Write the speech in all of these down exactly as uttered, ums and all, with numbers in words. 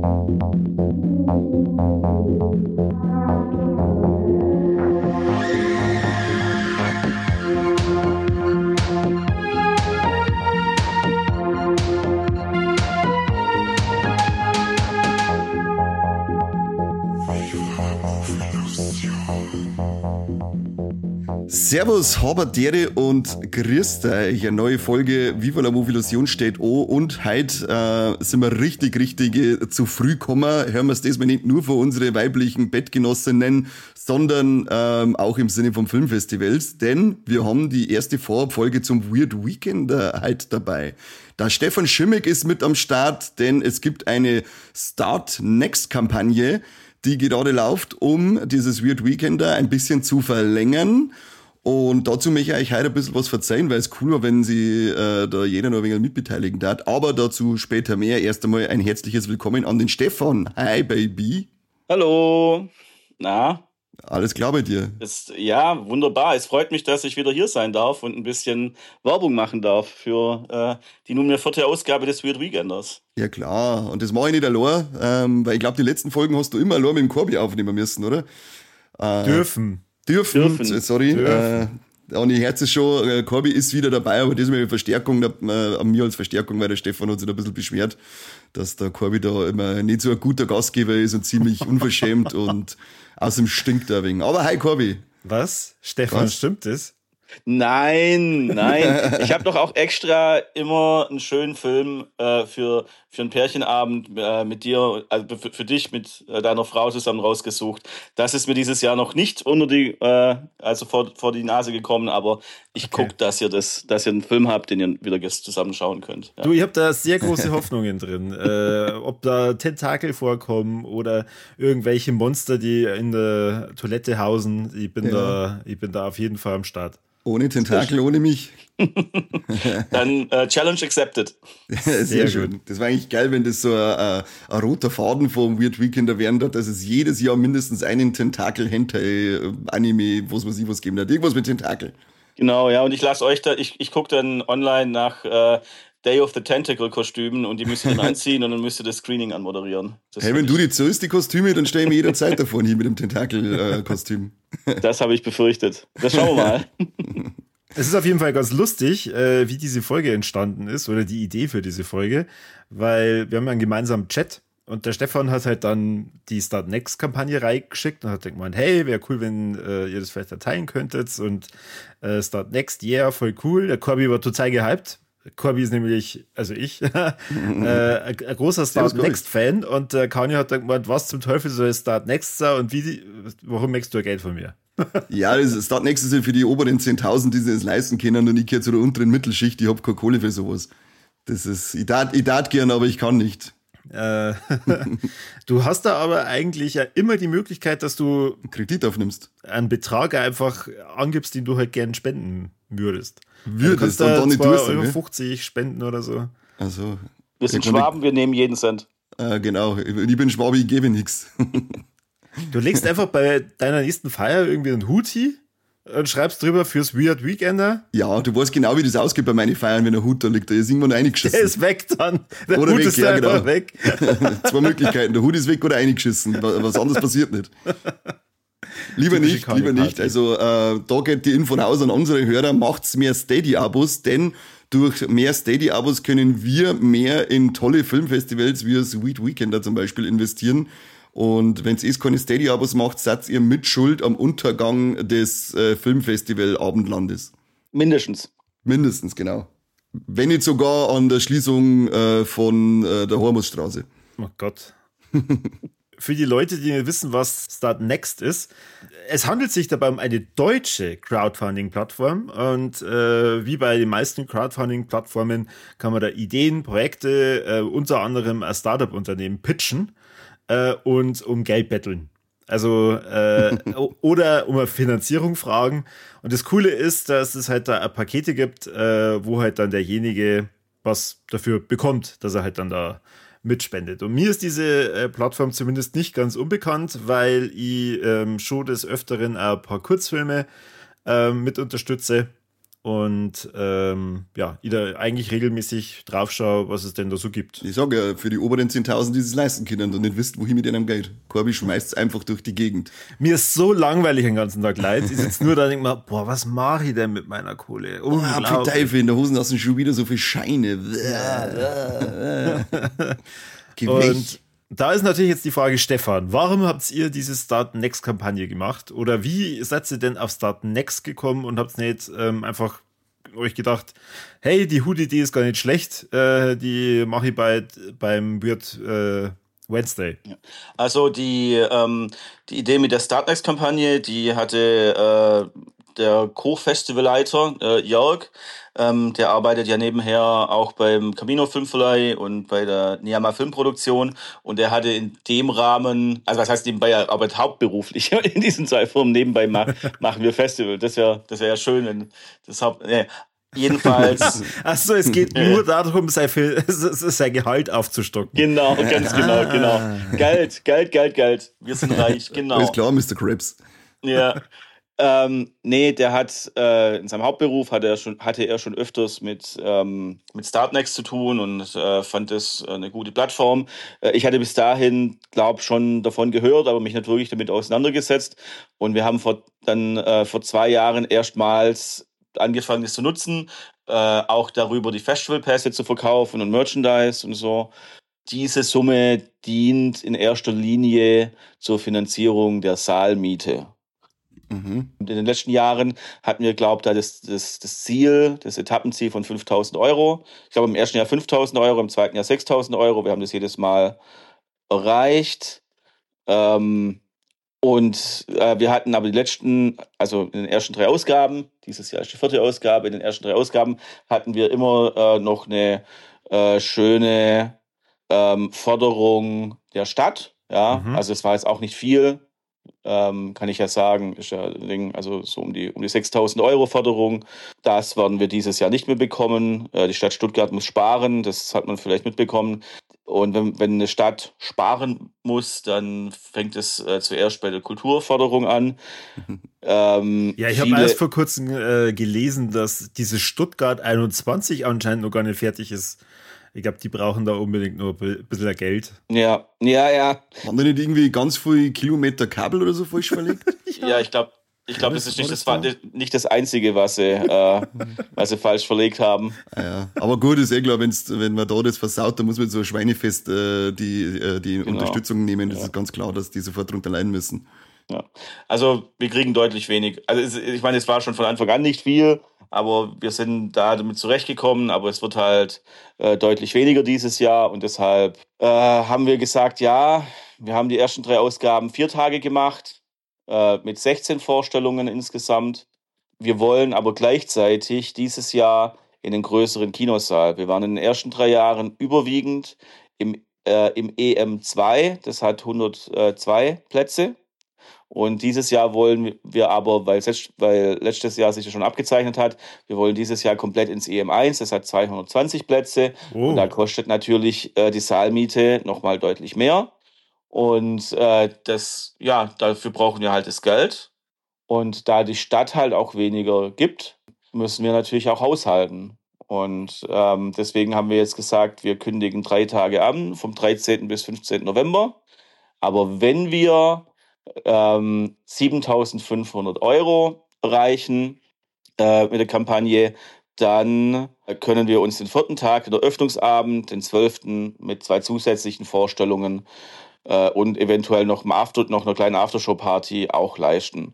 Servus, Haberdere und grüßt euch. Eine neue Folge Viva la Movilusion steht an und heute äh, sind wir richtig, richtig äh, zu früh gekommen. Hören wir es diesmal nicht nur für unsere weiblichen Bettgenossinnen, sondern ähm, auch im Sinne vom Filmfestivals, denn wir haben die erste Vorabfolge zum Weird Weekender heute dabei. Da Stefan Schimmick ist mit am Start, denn es gibt eine Start Next Kampagne, die gerade läuft, um dieses Weird Weekender ein bisschen zu verlängern. Und dazu möchte ich euch heute ein bisschen was verzeihen, weil es cool war, wenn sie äh, da jeder noch ein wenig mitbeteiligen darf. Aber dazu später mehr. Erst einmal ein herzliches Willkommen an den Stefan. Hi, Baby. Hallo. Na? Alles klar bei dir? Ist, ja, wunderbar. Es freut mich, dass ich wieder hier sein darf und ein bisschen Werbung machen darf für äh, die nunmehr vierte Ausgabe des Weird Weekenders. Ja klar. Und das mache ich nicht allein, ähm, weil ich glaube, die letzten Folgen hast du immer allein mit dem Corby aufnehmen müssen, oder? Äh, Dürfen. Dürfen, Dürfen. sorry. Dürfen. Äh, und ich Herz ist schon, äh, Corby ist wieder dabei, aber diesmal mit Verstärkung, äh, an mir als Verstärkung, weil der Stefan hat sich da ein bisschen beschwert, dass der Corby da immer nicht so ein guter Gastgeber ist und ziemlich unverschämt und außerdem stinkt er ein wenig. Aber hi Corby. Was? Stefan, Was? Stimmt das? Nein, nein. Ich habe doch auch extra immer einen schönen Film äh, für für einen Pärchenabend äh, mit dir, also für, für dich mit äh, deiner Frau zusammen rausgesucht. Das ist mir dieses Jahr noch nicht unter die, äh, also vor, vor die Nase gekommen, aber ich okay. gucke, dass ihr das, dass ihr einen Film habt, den ihr wieder zusammen schauen könnt. Ja. Du, ich habe da sehr große Hoffnungen drin, äh, ob da Tentakel vorkommen oder irgendwelche Monster, die in der Toilette hausen. Ich bin ja. da, ich bin da auf jeden Fall am Start. Ohne Tentakel, ohne mich. Dann äh, Challenge accepted. Sehr, Sehr schön. Gut. Das war eigentlich geil, wenn das so ein, ein roter Faden vom Weird Weekender wären, dass es jedes Jahr mindestens einen Tentakel-Hentai-Anime, was weiß ich, was geben hat. Irgendwas mit Tentakel. Genau, ja, und ich lasse euch da, ich, ich gucke dann online nach äh, Day of the Tentacle-Kostümen und die müsst ihr dann anziehen und dann müsst ihr das Screening anmoderieren. Das hey, wenn du die zahlst, die Kostüme, dann stell ich mir jederzeit davon hier mit dem Tentakel-Kostüm. Das habe ich befürchtet. Das schauen wir mal. Es ist auf jeden Fall ganz lustig, äh, wie diese Folge entstanden ist oder die Idee für diese Folge, weil wir haben ja einen gemeinsamen Chat und der Stefan hat halt dann die Start Next Kampagne reingeschickt und hat gemeint, hey, wäre cool, wenn äh, ihr das vielleicht teilen könntet und äh, Start Next, yeah, voll cool. Der Corby war total gehypt. Corby ist nämlich, also ich, äh, ein, ein großer Start Next Fan und äh, Kanye hat dann gemeint, was zum Teufel soll Start Next sein und wie die, warum möchtest du Geld von mir? Ja, das Start Next ist ja für die oberen zehntausend, die sich das leisten können und ich gehöre zu der unteren Mittelschicht, ich habe keine Kohle für sowas. Das ist, ich darf ich darf gern, aber ich kann nicht. Äh, du hast da aber eigentlich ja immer die Möglichkeit, dass du Kredit aufnimmst. Einen Betrag einfach angibst, den du halt gern spenden würdest. Würdest du kannst da dann zwei Euro fünfzig spenden oder so. Also, wir sind Schwaben, wir nehmen jeden Cent. Äh, genau, ich bin Schwabe, ich gebe nichts. Du legst einfach bei deiner nächsten Feier irgendwie einen Hut hin und schreibst drüber fürs Weird Weekender. Ja, du weißt genau, wie das ausgeht bei meinen Feiern, wenn ein Hut da liegt. Da ist irgendwann reingeschissen. Der ist weg dann. Der oder Hut weg, ist ja, einfach genau. weg. Zwei Möglichkeiten. Der Hut ist weg oder eingeschissen. Was anderes passiert nicht. Lieber nicht, lieber nicht. Also äh, da geht die Info raus an unsere Hörer. Macht's mehr Steady-Abos, denn durch mehr Steady-Abos können wir mehr in tolle Filmfestivals wie das Weird Weekender zum Beispiel investieren. Und wenn ihr keine Steady-Abos macht, seid ihr mit Schuld am Untergang des äh, Filmfestival-Abendlandes. Mindestens. Mindestens, genau. Wenn nicht sogar an der Schließung äh, von äh, der Hormusstraße. Oh Gott. Für die Leute, die nicht wissen, was Start Next ist, es handelt sich dabei um eine deutsche Crowdfunding-Plattform und äh, wie bei den meisten Crowdfunding-Plattformen kann man da Ideen, Projekte, äh, unter anderem ein Startup-Unternehmen pitchen äh, und um Geld betteln. Also äh, oder um eine Finanzierung fragen. Und das Coole ist, dass es halt da Pakete gibt, äh, wo halt dann derjenige was dafür bekommt, dass er halt dann da mitspendet. Und mir ist diese äh, Plattform zumindest nicht ganz unbekannt, weil ich ähm, schon des Öfteren ein paar Kurzfilme äh, mit unterstütze. und ähm, ja, ich da eigentlich regelmäßig drauf schaue, was es denn da so gibt. Ich sage ja, für die oberen zehntausend, die es leisten können und nicht wisst, wohin mit ihrem Geld. Corby schmeißt es einfach durch die Gegend. Mir ist so langweilig den ganzen Tag leid. Ich sitze nur da und denke mir, boah, was mache ich denn mit meiner Kohle? Ah, für Teufel, in der Hosen hast du schon wieder so viele Scheine. Und da ist natürlich jetzt die Frage, Stefan, warum habt ihr diese Start Next Kampagne gemacht? Oder wie seid ihr denn auf Start Next gekommen und habt nicht ähm, einfach euch gedacht, hey, die Hood-Idee ist gar nicht schlecht, äh, die mache ich bei, beim Weird äh, Wednesday. Also die, ähm, die Idee mit der Start Next Kampagne, die hatte äh, der Co-Festivalleiter äh, Jörg, ähm, der arbeitet ja nebenher auch beim Camino Filmverleih und bei der Niama Filmproduktion, und der hatte in dem Rahmen, also was heißt nebenbei, er arbeitet hauptberuflich in diesen zwei Firmen, nebenbei ma- machen wir Festival. Das wäre das wär ja schön, wenn das Haupt, nee. Jedenfalls. Achso, es geht nur darum, sein, sein Gehalt aufzustocken. Genau, ganz genau, genau. Geld, Geld, Geld, Geld. Wir sind reich, genau. Alles klar, Mister Krabs. Ja. Ähm, nee, der hat äh, in seinem Hauptberuf hatte er schon, hatte er schon öfters mit, ähm, mit Startnext zu tun und äh, fand das eine gute Plattform. Äh, ich hatte bis dahin, glaube schon davon gehört, aber mich nicht wirklich damit auseinandergesetzt. Und wir haben vor, dann äh, vor zwei Jahren erstmals angefangen, das zu nutzen, äh, auch darüber die Festivalpässe zu verkaufen und Merchandise und so. Diese Summe dient in erster Linie zur Finanzierung der Saalmiete. Mhm. Und in den letzten Jahren hatten wir, glaube ich, da das, das, das Ziel, das Etappenziel von fünftausend Euro. Ich glaube, im ersten Jahr fünftausend Euro, im zweiten Jahr sechstausend Euro. Wir haben das jedes Mal erreicht. Ähm, und äh, wir hatten aber die letzten, also in den ersten drei Ausgaben, dieses Jahr ist die vierte Ausgabe, in den ersten drei Ausgaben hatten wir immer äh, noch eine äh, schöne ähm, Förderung der Stadt. Ja, Mhm. also es war jetzt auch nicht viel. Ähm, kann ich ja sagen, ist ja ein Ding, also so um die, um die sechstausend Euro Förderung. Das werden wir dieses Jahr nicht mehr bekommen. Äh, die Stadt Stuttgart muss sparen, das hat man vielleicht mitbekommen. Und wenn, wenn eine Stadt sparen muss, dann fängt es äh, zuerst bei der Kulturförderung an. Ähm, Ja, ich habe viele- erst vor kurzem äh, gelesen, dass diese Stuttgart einundzwanzig anscheinend noch gar nicht fertig ist. Ich glaube, die brauchen da unbedingt nur ein bisschen Geld. Ja, ja, ja. Waren da nicht irgendwie ganz viele Kilometer Kabel oder so falsch verlegt? Ja, ich glaube, ich glaube, das das ist war nicht das das, da? nicht das Einzige, was sie, äh, was sie falsch verlegt haben. Ah, ja. Aber gut, ist eh klar, wenn's, wenn man da das versaut, dann muss man so ein Schweinefest äh, die, äh, die Genau. Unterstützung nehmen. Das Ja. ist ganz klar, dass die sofort drunter leiden müssen. Ja. Also wir kriegen deutlich wenig. Also es, ich meine, es war schon von Anfang an nicht viel, aber wir sind da damit zurechtgekommen. Aber es wird halt äh, deutlich weniger dieses Jahr, und deshalb äh, haben wir gesagt, ja, wir haben die ersten drei Ausgaben vier Tage gemacht, äh, mit sechzehn Vorstellungen insgesamt. Wir wollen aber gleichzeitig dieses Jahr in den größeren Kinosaal. Wir waren in den ersten drei Jahren überwiegend im, äh, im E M zwei, das hat hundertzwei Plätze. Und dieses Jahr wollen wir aber, weil, letzt, weil letztes Jahr sich das schon abgezeichnet hat, wir wollen dieses Jahr komplett ins E M eins, das hat zweihundertzwanzig Plätze. Oh. Und da kostet natürlich äh, die Saalmiete nochmal deutlich mehr. Und äh, das, ja, dafür brauchen wir halt das Geld. Und da die Stadt halt auch weniger gibt, müssen wir natürlich auch haushalten. Und ähm, deswegen haben wir jetzt gesagt, wir kündigen drei Tage an, vom dreizehnten bis fünfzehnten November. Aber wenn wir ähm, siebentausendfünfhundert Euro erreichen äh, mit der Kampagne, dann können wir uns den vierten Tag, den Eröffnungsabend, den zwölften mit zwei zusätzlichen Vorstellungen äh, und eventuell noch, einem After, noch einer kleinen Aftershow-Party auch leisten.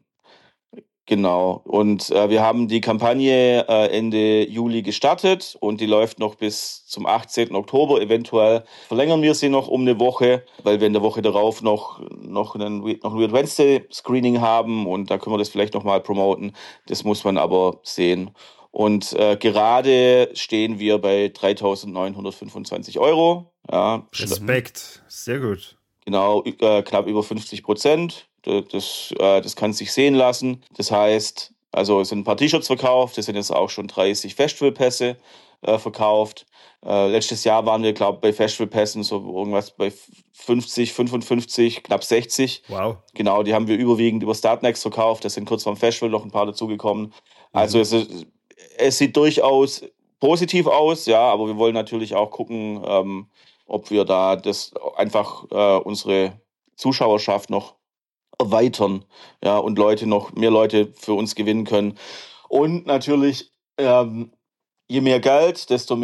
Genau. Und äh, wir haben die Kampagne äh, Ende Juli gestartet und die läuft noch bis zum achtzehnten Oktober. Eventuell verlängern wir sie noch um eine Woche, weil wir in der Woche darauf noch, noch, einen, noch ein Weird Wednesday Screening haben, und da können wir das vielleicht nochmal promoten. Das muss man aber sehen. Und äh, gerade stehen wir bei dreitausendneunhundertfünfundzwanzig Euro. Ja, Respekt, sehr gut. Genau, äh, knapp über fünfzig Prozent. Das, äh, das kann sich sehen lassen. Das heißt, also es sind ein paar T-Shirts verkauft, es sind jetzt auch schon dreißig Festivalpässe äh, verkauft. Äh, letztes Jahr waren wir, glaube ich, bei Festivalpässen so irgendwas bei fünfzig, fünfundfünfzig, knapp sechzig. Wow. Genau, die haben wir überwiegend über Startnext verkauft. Da sind kurz vorm Festival noch ein paar dazugekommen. Also es ist, es sieht durchaus positiv aus, ja, aber wir wollen natürlich auch gucken, ähm, ob wir da das einfach äh, unsere Zuschauerschaft noch erweitern, ja, und Leute noch, mehr Leute für uns gewinnen können. Und natürlich, ähm, je mehr Geld, desto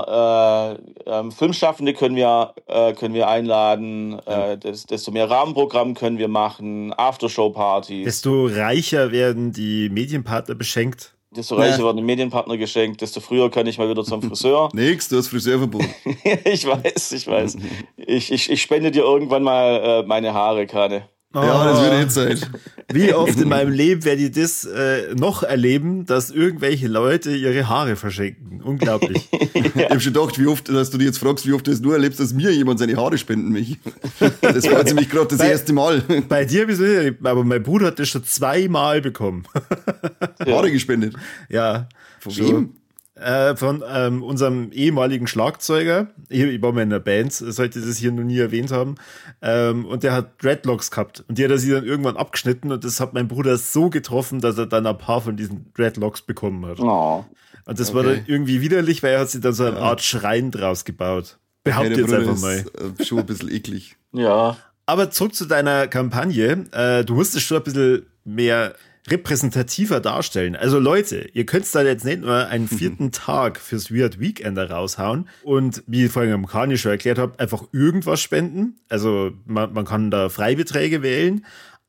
mehr äh, ähm, Filmschaffende können wir, äh, können wir einladen, äh, des, desto mehr Rahmenprogramm können wir machen, Aftershow-Partys. Desto reicher werden die Medienpartner beschenkt. Desto reicher Ja. werden die Medienpartner geschenkt, desto früher kann ich mal wieder zum Friseur. Nix, du hast Friseurverbot. Ich weiß, ich weiß. Ich, ich, ich spende dir irgendwann mal äh, meine Haare, Kane. Ja, das wird jetzt Zeit. Wie oft in meinem Leben werde ich das äh, noch erleben, dass irgendwelche Leute ihre Haare verschenken. Unglaublich. Ich hab schon gedacht, wie oft, dass du dich jetzt fragst, wie oft du es nur erlebst, dass mir jemand seine Haare spenden mich. Das war jetzt nämlich gerade das Bei- erste Mal. Bei dir bist du, aber mein Bruder hat das schon zweimal bekommen. Haare gespendet. Ja. Von schon. wem? Äh, von ähm, unserem ehemaligen Schlagzeuger. Ich, ich war mal in der Band, sollte das hier noch nie erwähnt haben. Ähm, und der hat Dreadlocks gehabt. Und die hat er sich dann irgendwann abgeschnitten. Und das hat mein Bruder so getroffen, dass er dann ein paar von diesen Dreadlocks bekommen hat. Oh. Und das Okay. war dann irgendwie widerlich, weil er hat sich dann so eine Art Schrein draus gebaut. Behaupte Hey, der jetzt Bruder einfach mal. ist äh, schon ein bisschen eklig. Ja. Aber zurück zu deiner Kampagne. Äh, du musst es schon ein bisschen mehr repräsentativer darstellen. Also Leute, ihr könnt da jetzt nicht nur einen vierten Tag fürs Weird Weekender raushauen und, wie ich vorhin am Kani schon erklärt habe, einfach irgendwas spenden. Also man, man kann da Freibeträge wählen.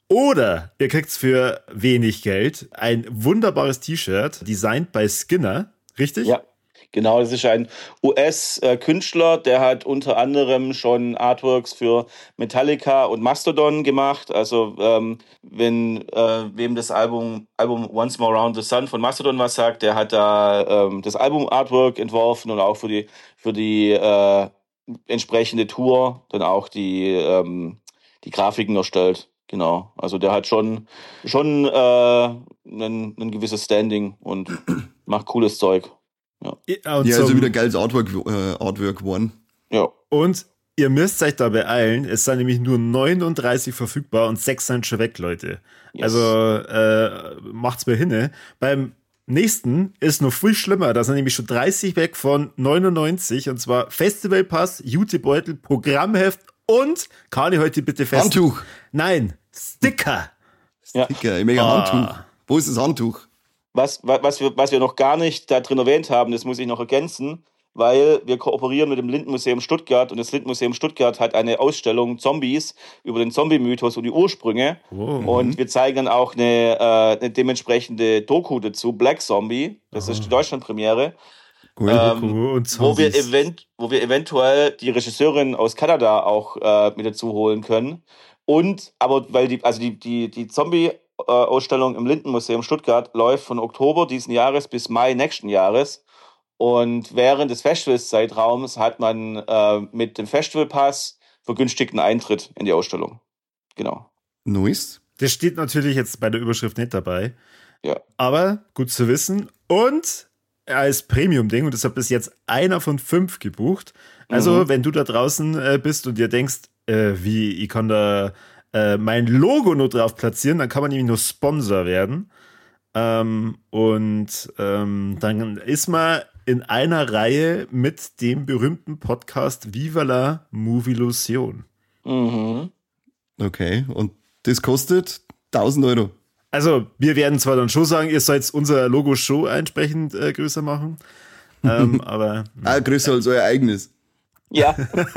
Oder ihr kriegt für wenig Geld ein wunderbares T-Shirt, designt bei Skinner. Richtig? Ja, genau. Das ist ein U S-Künstler, der hat unter anderem schon Artworks für Metallica und Mastodon gemacht. Also ähm, wenn äh, wem das Album, Album Once More Around the Sun von Mastodon was sagt, der hat da ähm, das Album-Artwork entworfen und auch für die, für die äh, entsprechende Tour dann auch die, ähm, die Grafiken erstellt. Genau. Also der hat schon, schon äh, ein, ein gewisses Standing und macht cooles Zeug. Und, Ja, also zum- wieder geiles Artwork, äh, Artwork geworden. Ja. und ihr müsst euch da beeilen. Es sind nämlich nur neununddreißig verfügbar und sechs sind schon weg, Leute. Yes. Also äh, macht's mir hinne. Beim nächsten ist noch viel schlimmer. Da sind nämlich schon dreißig weg von neunundneunzig. Und zwar Festivalpass, Jutebeutel, Programmheft und, Kani, heute bitte fest. Handtuch. Nein, Sticker. Ja. Dicker, ich mega Ah. Handtuch. Wo ist das Handtuch? Was, wa- was, wir, was wir noch gar nicht da drin erwähnt haben, das muss ich noch ergänzen, weil wir kooperieren mit dem Lindenmuseum Stuttgart und das Lindenmuseum Stuttgart hat eine Ausstellung Zombies über den Zombie-Mythos und die Ursprünge. Wow. Und wir zeigen dann auch eine, äh, eine dementsprechende Doku dazu, Black Zombie, das ist die Deutschlandpremiere, Cool. ähm, und wo, wir Zombies. event, wo wir eventuell die Regisseurin aus Kanada auch äh, mit dazu holen können. Und, aber weil die, also die, die, die Zombie-Ausstellung im Lindenmuseum Stuttgart läuft von Oktober diesen Jahres bis Mai nächsten Jahres. Und während des Festivalszeitraums hat man äh, mit dem Festivalpass vergünstigten Eintritt in die Ausstellung. Genau. Nice. Das steht natürlich jetzt bei der Überschrift nicht dabei. Ja. Aber gut zu wissen. Und als Premium-Ding, und das hat bis jetzt einer von fünf gebucht. Also, Mhm. wenn du da draußen äh, bist und dir denkst, äh, wie, ich kann da äh, mein Logo nur drauf platzieren, dann kann man nämlich nur Sponsor werden. Ähm, und ähm, dann ist man in einer Reihe mit dem berühmten Podcast Viva la Movilusion. Mhm. Okay. Und das kostet tausend Euro. Also, wir werden zwar dann schon sagen, ihr sollt unser Logo schon entsprechend äh, größer machen, ähm, aber Ah, größer als euer eigenes. Ja,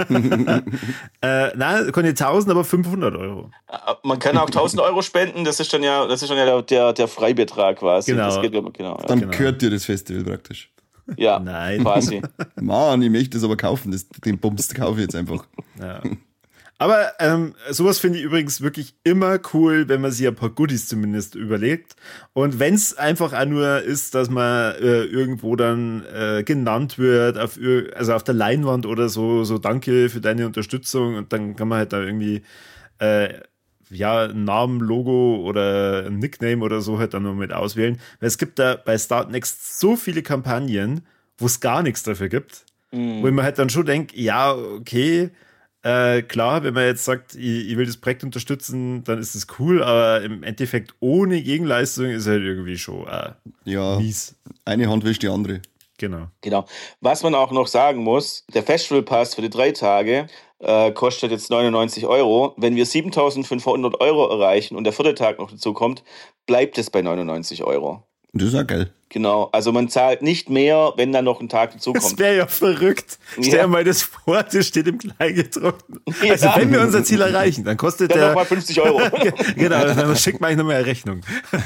äh, nein, keine tausend, aber fünfhundert Euro. man kann auch tausend Euro spenden, das ist dann ja, das ist dann ja der, der, der Freibetrag quasi. Genau. Das geht, immer- genau, ja. Dann Genau. gehört dir das Festival praktisch. ja, Nein. quasi. Mann, ich möchte das aber kaufen. Das, den Bums kaufe ich jetzt einfach. Ja. Aber ähm, sowas finde ich übrigens wirklich immer cool, wenn man sich ein paar Goodies zumindest überlegt. Und wenn es einfach auch nur ist, dass man äh, irgendwo dann äh, genannt wird, auf, ir- also auf der Leinwand oder so, so danke für deine Unterstützung. Und dann kann man halt da irgendwie äh, ja, ein Namen, Logo oder ein Nickname oder so halt dann noch mit auswählen. Weil es gibt da bei Startnext so viele Kampagnen, wo es gar nichts dafür gibt. Wo ich mir halt dann schon denke, ja, okay, Äh, klar, wenn man jetzt sagt, ich, ich will das Projekt unterstützen, dann ist das cool, aber im Endeffekt ohne Gegenleistung ist halt irgendwie schon äh, ja, mies. Eine Hand wäscht die andere. Genau. Genau. Was man auch noch sagen muss, der Festivalpass für die drei Tage äh, kostet jetzt neunundneunzig Euro. Wenn wir siebentausendfünfhundert Euro erreichen und der vierte Tag noch dazu kommt, bleibt es bei neunundneunzig Euro. Das ist auch geil. Genau, also man zahlt nicht mehr, wenn dann noch ein Tag dazukommt. Das wäre ja verrückt. Ja. Stell dir mal das vor, das steht im Kleingedruckten. Also Ja. wenn wir unser Ziel erreichen, dann kostet Dann der... nochmal fünfzig Euro. Genau, dann schickt man euch nochmal eine Rechnung.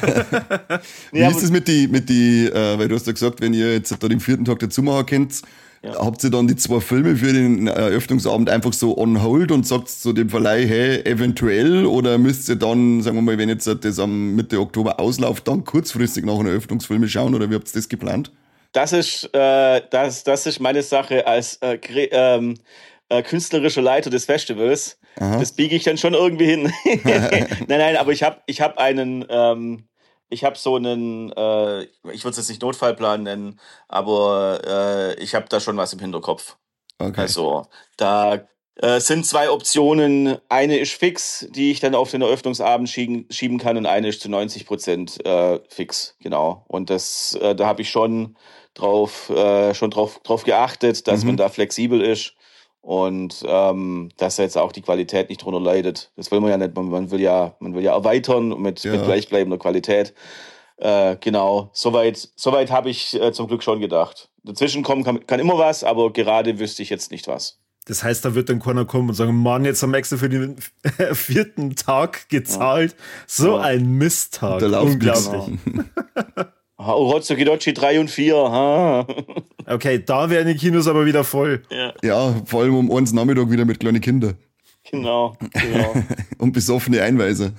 Wie ist es mit die, mit die äh, weil du hast ja gesagt, wenn ihr jetzt da den vierten Tag dazu machen könnt, Ja. habt ihr dann die zwei Filme für den Eröffnungsabend einfach so on hold und sagt zu dem Verleih, hey, eventuell, oder müsst ihr dann, sagen wir mal, wenn jetzt das am Mitte Oktober ausläuft, dann kurzfristig nach einer Eröffnungsfilme schauen, oder wie habt ihr das geplant? Das ist, äh, das, das ist meine Sache als äh, kre- ähm, äh, künstlerischer Leiter des Festivals. Aha. Das biege ich dann schon irgendwie hin. nein, nein, aber ich habe ich hab einen, ähm, ich habe so einen, äh, ich würde es jetzt nicht Notfallplan nennen, aber äh, ich habe da schon was im Hinterkopf. Okay. Also da äh, sind zwei Optionen. Eine ist fix, die ich dann auf den Eröffnungsabend schieben, schieben kann, und eine ist zu neunzig Prozent äh, fix, genau. Und das, äh, da habe ich schon drauf, äh, schon drauf, drauf geachtet, dass Mhm. man da flexibel ist und ähm, dass jetzt auch die Qualität nicht drunter leidet. Das will man ja nicht. Man, man will ja, man will ja erweitern mit, Ja. mit gleichbleibender Qualität. Äh, genau, soweit, soweit habe ich äh, zum Glück schon gedacht. Dazwischen kommen kann, kann immer was, aber gerade wüsste ich jetzt nicht was. Das heißt, da wird dann keiner kommen und sagen, Mann, jetzt haben wir extra für den vierten Tag gezahlt. So Ja. ein Misttag. Da läuft nichts. Unglaublich. Orozzo Gidochi drei und vier. Ha. Okay, da wären die Kinos aber wieder voll. Ja, Ja, vor allem um eins Nachmittag wieder mit kleinen Kindern genau. genau. und besoffene Einweiser.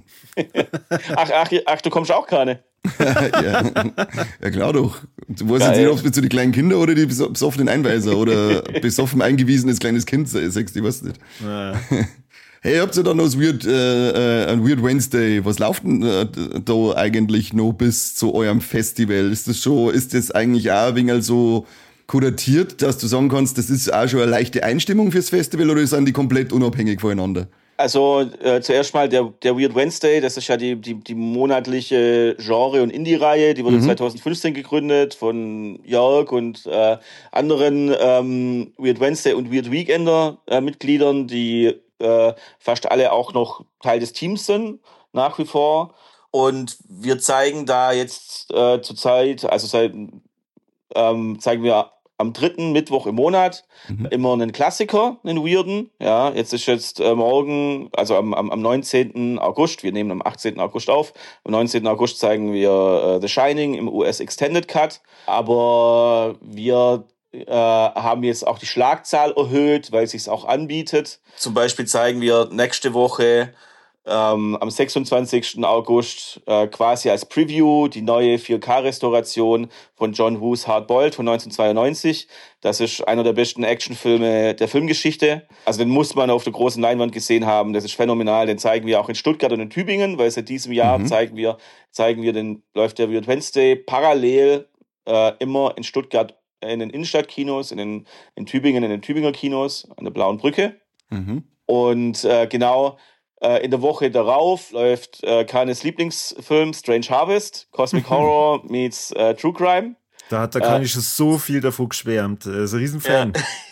Ach, ach, ach, du kommst auch keine. ja. ja, klar doch. Du weißt jetzt Geil. nicht, ob es zu die kleinen Kinder oder die beso- besoffenen Einweiser oder besoffen eingewiesenes kleines Kind sagst, ich weiß nicht. Ja. Hey, habt ihr da noch das Weird, äh, äh, ein Weird Wednesday? Was läuft denn äh, da eigentlich noch bis zu eurem Festival? Ist das schon, ist das eigentlich auch ein wenig so kuratiert, dass du sagen kannst, das ist auch schon eine leichte Einstimmung fürs Festival, oder sind die komplett unabhängig voneinander? Also äh, zuerst mal der, der Weird Wednesday, das ist ja die, die, die monatliche Genre- und Indie-Reihe, die wurde Mhm. zwanzig fünfzehn gegründet von Jörg und äh, anderen ähm, Weird Wednesday und Weird Weekender äh, Mitgliedern, die äh, fast alle auch noch Teil des Teams sind, nach wie vor. Und wir zeigen da jetzt äh, zur Zeit, also seit, ähm, zeigen wir am dritten Mittwoch im Monat Mhm. immer einen Klassiker, einen Weirden. Ja, jetzt ist jetzt äh, morgen, also am, am, am neunzehnten August, wir nehmen am achtzehnten August auf, am neunzehnten August zeigen wir äh, The Shining im U S Extended Cut, aber wir äh, haben jetzt auch die Schlagzahl erhöht, weil es sich auch anbietet. Zum Beispiel zeigen wir nächste Woche ähm, am sechsundzwanzigsten August äh, quasi als Preview die neue vier K-Restauration von John Woos Hard Boiled von neunzehnhundertzweiundneunzig. Das ist einer der besten Actionfilme der Filmgeschichte. Also den muss man auf der großen Leinwand gesehen haben. Das ist phänomenal. Den zeigen wir auch in Stuttgart und in Tübingen, weil seit diesem Jahr Mhm. zeigen wir, zeigen wir den, läuft der Weird Wednesday parallel äh, immer in Stuttgart in den Innenstadtkinos, in den in Tübingen in den Tübinger Kinos an der Blauen Brücke. Mhm. Und äh, genau äh, in der Woche darauf läuft äh, Kanes Lieblingsfilm Strange Harvest, Cosmic Horror meets äh, True Crime. Da hat der Kani schon so viel davon geschwärmt. Er ist ein Riesenfan.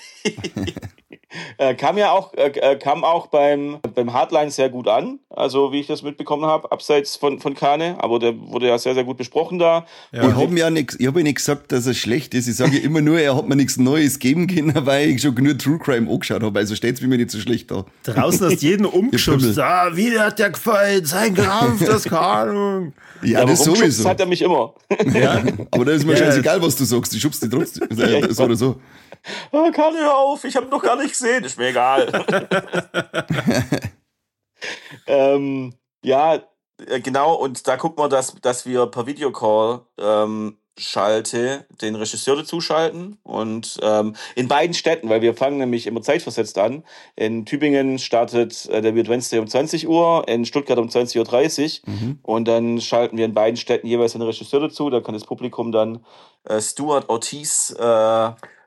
äh, kam ja auch, äh, kam auch beim, beim Hardline sehr gut an, also wie ich das mitbekommen habe, abseits von, von Kane, aber der wurde ja sehr, sehr gut besprochen da. Ja. Ich habe ja nix, ich hab ja nicht gesagt, dass er schlecht ist. Ich sage immer nur, er hat mir nichts Neues geben können, weil ich schon genug True Crime angeschaut habe. Also steht's mir nicht so schlecht da. Draußen hast jeden umgeschubst. Pimmel. Ah, wie hat der gefallen? Sein Krampf, das keine Ahnung. Ja, aber das rumgeschubst sowieso. hat er mich immer. Ja. Aber da ist mir Ja. scheißegal, was du sagst. Ich schubst dich trotzdem. Äh, so oder so. Ah, Kane, hör auf, ich habe noch gar nicht gesehen, ist mir egal. ähm, ja, äh, genau, und da gucken wir, dass, dass wir per Videocall ähm, schalte, den Regisseur dazu schalten und ähm, in beiden Städten, weil wir fangen nämlich immer zeitversetzt an. In Tübingen startet äh, der Weird Wednesday um zwanzig Uhr, in Stuttgart um zwanzig Uhr dreißig Mhm. und dann schalten wir in beiden Städten jeweils einen Regisseur dazu, da kann das Publikum dann äh, Stuart Ortiz äh,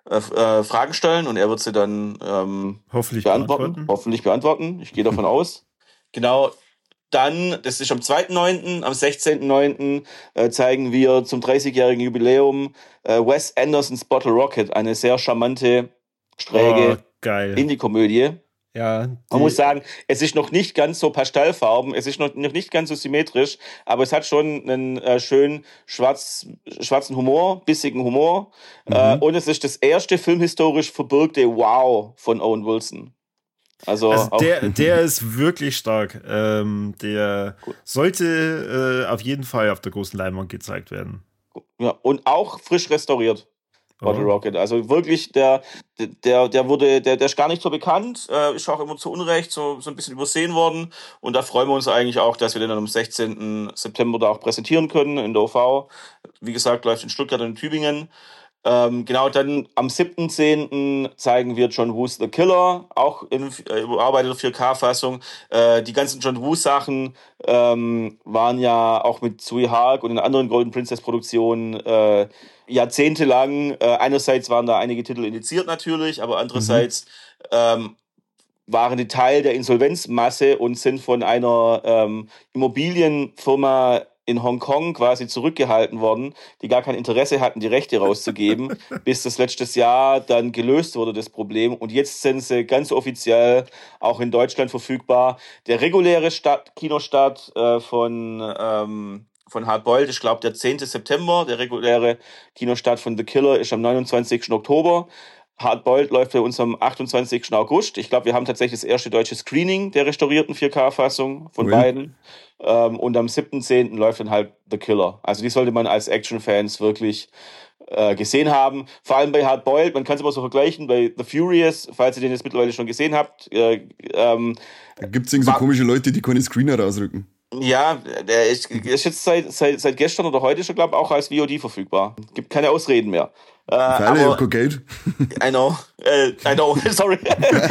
äh, äh, Fragen stellen und er wird sie dann ähm, hoffentlich beantworten. beantworten. Hoffentlich beantworten. Ich gehe davon aus. Genau. Dann, das ist am zweiten neunten am sechzehnten neunten äh, zeigen wir zum dreißigjährigen Jubiläum äh, Wes Andersons Bottle Rocket, eine sehr charmante, schräge Oh, geil. Indie-Komödie. Ja, Man muss sagen, es ist noch nicht ganz so pastellfarben, es ist noch, noch nicht ganz so symmetrisch, aber es hat schon einen äh, schönen schwarz, schwarzen Humor, bissigen Humor. Mhm. Äh, und es ist das erste filmhistorisch verbürgte Wow von Owen Wilson. Also, also auch, der, der ist wirklich stark. Ähm, der Gut. sollte äh, auf jeden Fall auf der großen Leinwand gezeigt werden. ja, und auch frisch restauriert. Bottle Oh. Rocket. Also wirklich, der, der, der wurde, der, der ist gar nicht so bekannt, äh, ist auch immer zu Unrecht so, so ein bisschen übersehen worden. Und da freuen wir uns eigentlich auch, dass wir den dann am sechzehnten September da auch präsentieren können in der O V. Wie gesagt, läuft in Stuttgart und in Tübingen. Ähm, genau, dann am siebten zehnten zeigen wir John Woo's The Killer, auch in äh, überarbeiteter vier K-Fassung. Äh, die ganzen John Woo-Sachen ähm, waren ja auch mit Tsui Hark und in anderen Golden Princess-Produktionen äh, jahrzehntelang. Äh, einerseits waren da einige Titel indiziert natürlich, aber andererseits mhm. ähm, waren die Teil der Insolvenzmasse und sind von einer ähm, Immobilienfirma in Hongkong quasi zurückgehalten worden, die gar kein Interesse hatten, die Rechte rauszugeben, bis das letztes Jahr dann gelöst wurde, das Problem. Und jetzt sind sie ganz offiziell auch in Deutschland verfügbar. Der reguläre Start, Kinostart äh, von, ähm, von Hardboiled, ich glaube der zehnten September. Der reguläre Kinostart von The Killer ist am neunundzwanzigsten Oktober. Hardboiled läuft bei uns am achtundzwanzigsten August. Ich glaube, wir haben tatsächlich das erste deutsche Screening der restaurierten vier K-Fassung von cool. beiden. Ähm, und am siebten zehnten läuft dann halt The Killer. Also die sollte man als Action-Fans wirklich äh, gesehen haben. Vor allem bei Hardboiled, man kann es immer so vergleichen, bei The Furious, falls ihr den jetzt mittlerweile schon gesehen habt. Äh, ähm, da gibt es irgendwie so komische Leute, die keine Screener rausrücken. Ja, der ist, ist jetzt seit, seit, seit gestern oder heute schon, glaube ich, auch als V O D verfügbar. Gibt keine Ausreden mehr. Äh, Alle, aber, ja, Geld. I know. Äh, I know, sorry. Entschuldigung,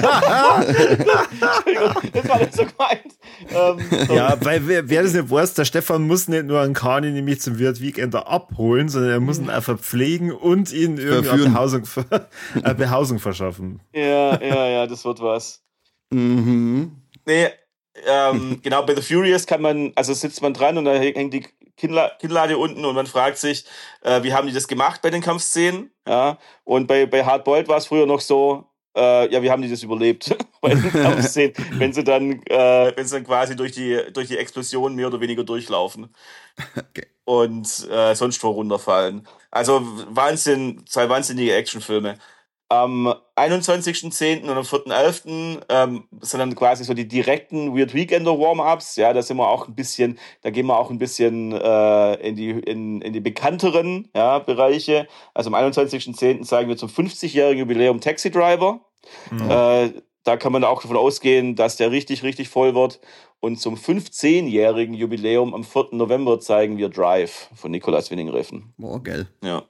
das war nicht so gemeint. Ähm, ja, weil wer, wer das nicht weiß, der Stefan muss nicht nur einen Kani nämlich zum Wirt Weekender abholen, sondern er muss ihn auch verpflegen und ihn irgendwie eine Behausung, eine Behausung verschaffen. Ja, ja, ja, das wird was. Mhm. Nee, ähm, genau, bei The Furious kann man, also sitzt man dran und da hängt die Kinnla- Kinnlade unten und man fragt sich, äh, wie haben die das gemacht bei den Kampfszenen? Ja, und bei, bei Hardboiled war es früher noch so, äh, ja, wie haben die das überlebt bei den Kampfszenen, wenn sie dann, äh, wenn sie dann quasi durch die, durch die Explosion mehr oder weniger durchlaufen. Okay. Und äh, sonst wo runterfallen. Also Wahnsinn, zwei wahnsinnige Actionfilme. Am einundzwanzigsten zehnten und am vierten elften Ähm, sind dann quasi so die direkten Weird Weekender Warm-Ups. Ja, da sind wir auch ein bisschen, da gehen wir auch ein bisschen äh, in die in, in die bekannteren ja, Bereiche. Also am einundzwanzigsten zehnten zeigen wir zum fünfzigjährigen Jubiläum Taxi Driver. Mhm. Äh, da kann man auch davon ausgehen, dass der richtig, richtig voll wird. Und zum fünfzehnjährigen Jubiläum am vierten November zeigen wir Drive von Nicolas Winding Refn. Boah, geil. Ja.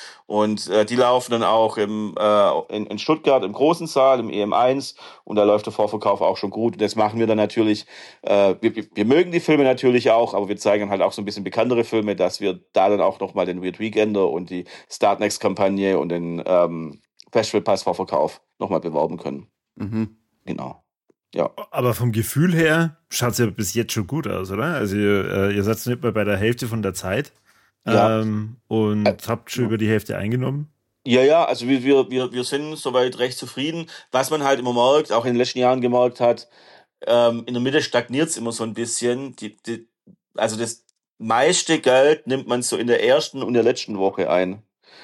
Und äh, die laufen dann auch im, äh, in, in Stuttgart im großen Saal, im E M eins. Und da läuft der Vorverkauf auch schon gut. Und das machen wir dann natürlich. Äh, wir, wir mögen die Filme natürlich auch, aber wir zeigen halt auch so ein bisschen bekanntere Filme, dass wir da dann auch nochmal den Weird Weekender und die Start Next-Kampagne und den ähm, Festival Pass-Vorverkauf nochmal bewerben können. Mhm. Genau. Ja. Aber vom Gefühl her schaut es ja bis jetzt schon gut aus, oder? Also ihr, äh, ihr seid nicht mal bei der Hälfte von der Zeit. Ja. Ähm, und äh, habt schon ja. über die Hälfte eingenommen? Ja, ja, also wir, wir, wir, wir sind soweit recht zufrieden. Was man halt immer merkt, auch in den letzten Jahren gemerkt hat, ähm, in der Mitte stagniert es immer so ein bisschen. Die, die, also das meiste Geld nimmt man so in der ersten und der letzten Woche ein.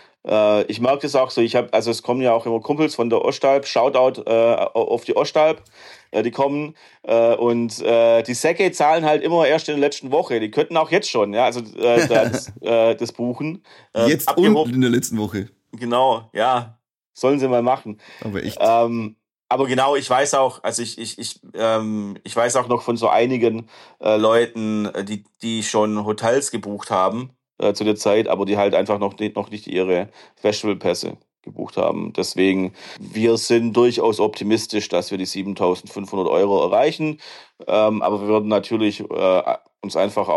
Äh, ich merke das auch so, ich habe, also es kommen ja auch immer Kumpels von der Ostalb, Shoutout äh, auf die Ostalb. Die kommen äh, und äh, die Säcke zahlen halt immer erst in der letzten Woche. Die könnten auch jetzt schon, ja, also äh, das, äh, das buchen. Äh, jetzt abgehoben. Und in der letzten Woche. Genau, ja, sollen sie mal machen. Aber echt. Ähm, aber genau, ich weiß auch, also ich ich ich ähm, ich weiß auch noch von so einigen äh, Leuten, die die schon Hotels gebucht haben äh, zu der Zeit, aber die halt einfach noch nicht noch nicht ihre Festivalpässe gebucht haben. Deswegen, wir sind durchaus optimistisch, dass wir die siebentausendfünfhundert Euro erreichen. Ähm, aber wir würden natürlich äh, uns einfach auch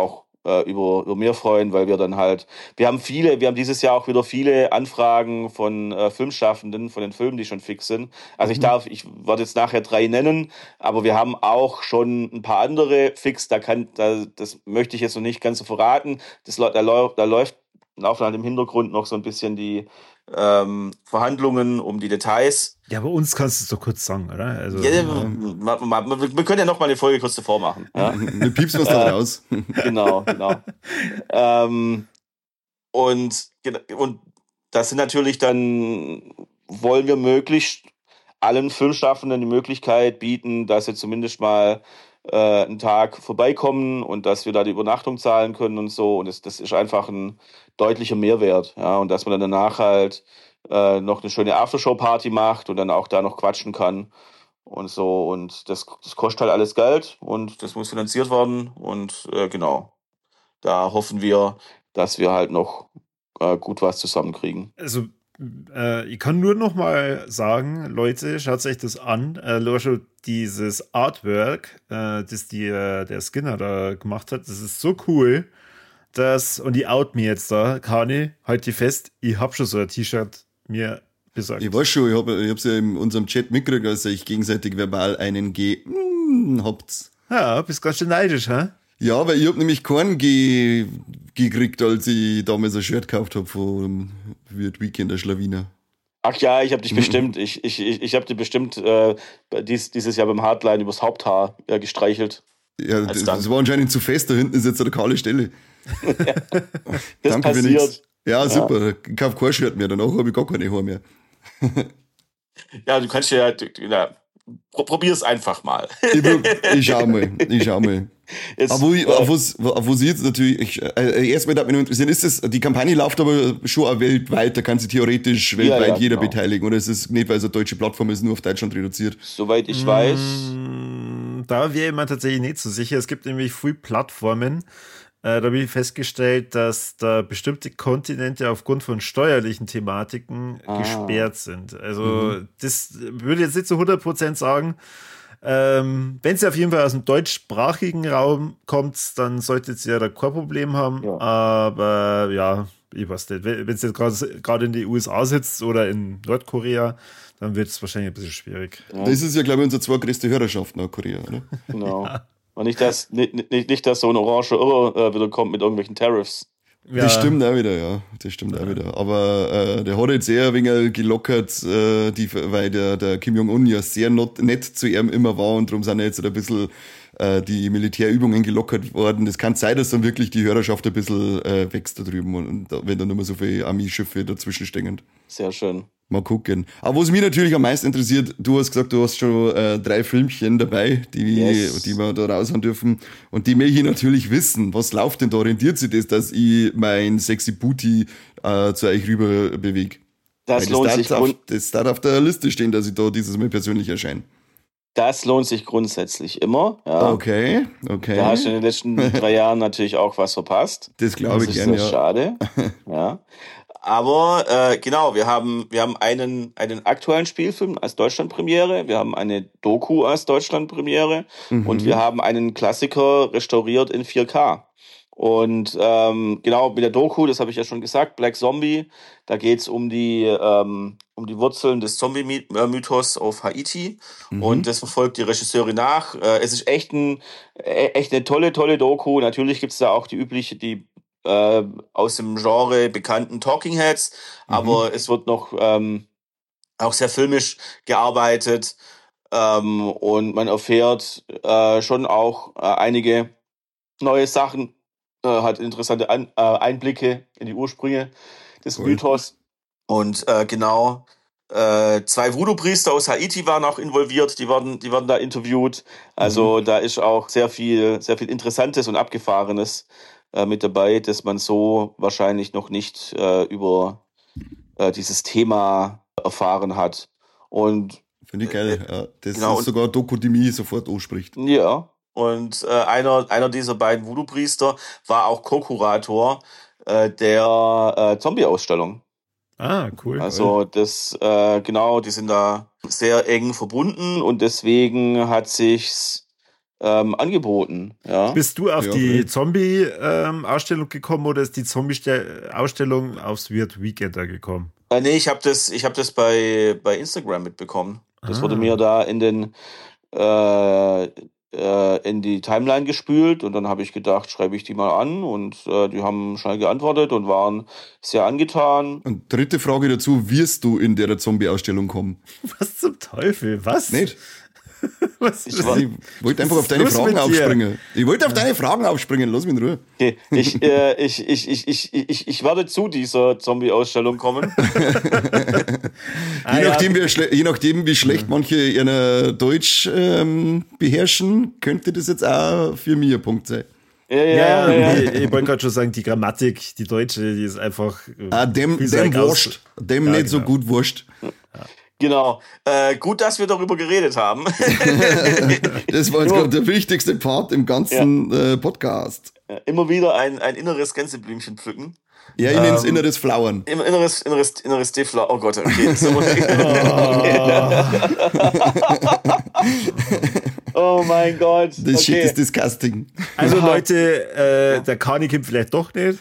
äh, über, über mehr freuen, weil wir dann halt, wir haben viele, wir haben dieses Jahr auch wieder viele Anfragen von äh, Filmschaffenden, von den Filmen, die schon fix sind. Also ich Mhm. darf, ich werde jetzt nachher drei nennen, aber wir haben auch schon ein paar andere fix, da kann, da, das möchte ich jetzt noch nicht ganz so verraten. Das, da, läuft, da läuft laufen halt im Hintergrund noch so ein bisschen die ähm, Verhandlungen um die Details. Ja, bei uns kannst du es doch kurz sagen, oder? Also, Ja, ma- ma- ma- wir können ja noch mal eine Folge kurz davor machen. Ja? Wir piepsen was da raus. Genau, genau. ähm, und, und das sind natürlich dann, wollen wir möglichst allen Filmschaffenden die Möglichkeit bieten, dass sie zumindest mal äh, einen Tag vorbeikommen und dass wir da die Übernachtung zahlen können und so. Und das, das ist einfach ein deutlicher Mehrwert. Ja? Und dass man dann danach halt äh, noch eine schöne Aftershow-Party macht und dann auch da noch quatschen kann und so. Und das, das kostet halt alles Geld und das muss finanziert werden. Und äh, genau, da hoffen wir, dass wir halt noch äh, gut was zusammenkriegen. Also, äh, ich kann nur noch mal sagen, Leute, schaut euch das an. Äh, Loscho, dieses Artwork, äh, das die, äh, der Skinner da gemacht hat, das ist so cool, dass, und ich out mir jetzt da, Kani, halt die fest, ich hab schon so ein T-Shirt mir besorgt. Ich weiß schon, ich habe es ja in unserem Chat mitgekriegt, als ihr euch gegenseitig verbal einen G mm, habt. Ja, bist ganz schön neidisch, hä? Ja, weil ich hab nämlich keinen G gekriegt, als ich damals ein Shirt gekauft habe von Weird Weekend der Schlawiner. Ach ja, ich habe dich bestimmt, ich, ich, ich, ich habe dir bestimmt äh, dies, dieses Jahr beim Hardline übers Haupthaar äh, gestreichelt. Ja, Als das, Dank. das war anscheinend zu fest, da hinten ist jetzt eine kahle Stelle. Das Danke für passiert. nichts. Ja, super. Ich kauf kein Shirt mehr, danach habe ich gar keine Haare mehr. Ja, du kannst ja, du- ja pro, probier's einfach mal. Ich, prob- ich schau mal, ich schau mal. Jetzt, Aber wo, ich, äh, auf was, auf was ich jetzt natürlich, ich, äh, erstmal darf mich noch interessieren, ist das, die Kampagne läuft aber schon auch weltweit, da kann sich theoretisch weltweit ja, jeder genau. beteiligen, oder ist es nicht, weil es eine deutsche Plattform ist, nur auf Deutschland reduziert? soweit ich weiß, Mm, Da wäre ich mir tatsächlich nicht so sicher. Es gibt nämlich viele Plattformen. Äh, da habe ich festgestellt, dass da bestimmte Kontinente aufgrund von steuerlichen Thematiken Ah. gesperrt sind. Also das würde ich jetzt nicht zu hundert Prozent sagen. Ähm, wenn sie auf jeden Fall aus dem deutschsprachigen Raum kommt, dann solltet ihr ja da kein Problem haben. Ja. Aber ja, ich weiß nicht. Wenn es jetzt gerade gerade in den U S A sitzt oder in Nordkorea, dann wird es wahrscheinlich ein bisschen schwierig. Ja. Das ist ja, glaube ich, unsere zweitgrößte Hörerschaft nach Korea, oder? genau. Und nicht, dass, nicht, nicht, nicht, dass so ein oranger Irrer äh, wieder kommt mit irgendwelchen Tariffs. Ja, Das stimmt auch wieder, ja. Das stimmt auch wieder. Aber äh, der hat jetzt eher ein wenig gelockert, äh, die, weil der, der Kim Jong-un ja sehr not, nett zu ihm immer war und darum sind ja jetzt ein bisschen äh, die Militärübungen gelockert worden. Das kann sein, dass dann wirklich die Hörerschaft ein bisschen äh, wächst da drüben und, und wenn dann nur mehr so viele Army-Schiffe dazwischen stehen. Sehr schön. Mal gucken. Aber was mich natürlich am meisten interessiert, du hast gesagt, du hast schon äh, drei Filmchen dabei, die, Yes. die wir da raushauen dürfen. Und die möchte ich natürlich wissen. Was läuft denn da? Orientiert sich das, dass ich mein sexy Booty äh, zu euch rüber bewege? Das lohnt, sich auf, grund, das darf auf der Liste stehen, dass ich da dieses Mal persönlich erscheine. das lohnt sich grundsätzlich immer. Ja. Okay, okay. Da hast du in den letzten drei Jahren natürlich auch was verpasst. Das glaube Das ich ist gerne, sehr ja. schade. Ja. Aber äh, genau, wir haben, wir haben einen, einen aktuellen Spielfilm als Deutschlandpremiere, wir haben eine Doku als Deutschlandpremiere Mhm. und wir haben einen Klassiker restauriert in vier K. Und ähm, genau, mit der Doku, das habe ich ja schon gesagt, Black Zombie, da geht's um die ähm, um die Wurzeln des Zombie-Mythos auf Haiti. Mhm. Und das verfolgt die Regisseurin nach. Äh, es ist echt, ein, äh, echt eine tolle, tolle Doku. Natürlich gibt's da auch die übliche, die äh, aus dem Genre bekannten Talking Heads, Mhm. aber es wird noch ähm, auch sehr filmisch gearbeitet ähm, und man erfährt äh, schon auch äh, einige neue Sachen, äh, hat interessante An äh, Einblicke in die Ursprünge des Cool. Mythos. Und äh, genau, äh, zwei Voodoo-Priester aus Haiti waren auch involviert, die werden, die werden da interviewt. Also da ist auch sehr viel, sehr viel Interessantes und Abgefahrenes äh, mit dabei, dass man so wahrscheinlich noch nicht äh, über äh, dieses Thema erfahren hat. Und Finde ich geil. Ja. Das Genau, ist und- sogar eine Doku, die mich sofort anspricht. ja, und äh, einer, einer dieser beiden Voodoo-Priester war auch Co-Kurator äh, der äh, Zombie-Ausstellung. Ah, cool. Also das, äh, genau, die sind da sehr eng verbunden und deswegen hat sich's ähm, angeboten. Ja. Bist du auf Ja, die okay. Zombie-Ausstellung gekommen oder ist die Zombie-Ausstellung aufs Weird Weekender gekommen? Äh, nee, ich habe das, ich hab das bei, bei Instagram mitbekommen. Das Ah. wurde mir da in den äh, äh, in die Timeline gespült und dann habe ich gedacht, schreibe ich die mal an und äh, die haben schnell geantwortet und waren sehr angetan. Und dritte Frage dazu, wirst du in der Zombie-Ausstellung kommen? Was zum Teufel? Was? Nicht? Was? Ich war- Ich wollte einfach Was auf deine ist los Fragen mit dir? aufspringen. Ich wollte auf deine Fragen aufspringen, lass mich in Ruhe. Okay, ich, äh, ich, ich, ich, ich, ich, ich werde zu dieser Zombie-Ausstellung kommen. Ah, Je ja. nachdem, wie, schle- je nachdem, wie schlecht manche ihr Deutsch ähm, beherrschen, könnte das jetzt auch für mich ein Punkt sein. Ja, Ja, ja, ja. Ich, ich wollte gerade schon sagen, die Grammatik, die deutsche, die ist einfach. äh, Ah, dem, viel dem Zeug aus- wurscht. Dem Ja, nicht so genau. gut wurscht. Genau. Äh, gut, dass wir darüber geredet haben. Das war jetzt Ja. gerade der wichtigste Part im ganzen äh, Podcast. Immer wieder ein, ein inneres Gänseblümchen pflücken. Ja, ich nenne es Ähm. inneres Flauern. Immer inneres, inneres, inneres Tiefler. Oh Gott, okay. So. Oh mein Gott. Das Shit Okay. ist disgusting. Also Leute, äh, der Kani kommt vielleicht doch nicht.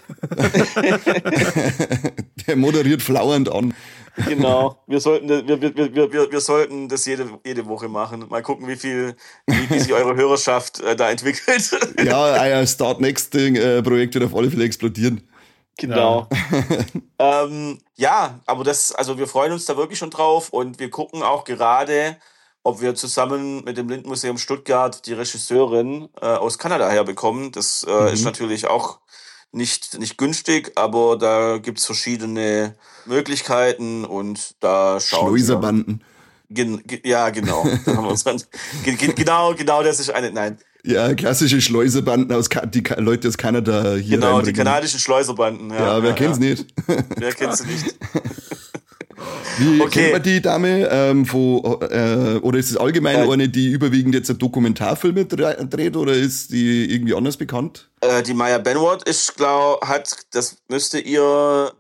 Der moderiert flauernd an. Genau. Wir sollten, das- wir, wir, wir, wir, wir sollten das jede, jede Woche machen. Mal gucken, wie viel, wie, wie sich eure Hörerschaft äh, da entwickelt. Ja, euer Start Next Ding, äh, Projekt wird auf alle Fälle explodieren. Genau. ähm, ja, aber das, also wir freuen uns da wirklich schon drauf und wir gucken auch gerade, ob wir zusammen mit dem Lindenmuseum Stuttgart die Regisseurin äh, aus Kanada herbekommen. Das äh, Mhm. ist natürlich auch nicht, nicht günstig, aber da gibt's verschiedene Möglichkeiten und da schauen wir. Schleuserbanden. Gen, ge, ja, genau. Da haben wir uns dann, ge, ge, genau, genau, das ist eine, nein, Ja, klassische Schleuserbanden, aus Ka- die Ka- Leute aus Kanada hier genau, die reinbringen. kanadischen Schleuserbanden. Ja, Ja, wer ja, kennt's ja. nicht? Wer kennt sie nicht? Wie Okay. kennt man die Dame? Ähm, von, äh, oder ist es allgemein Äh, eine, die überwiegend jetzt Dokumentarfilme dre- dreht oder ist die irgendwie anders bekannt? Äh, die Maya Benward ist, glaub, hat, das müsste ihr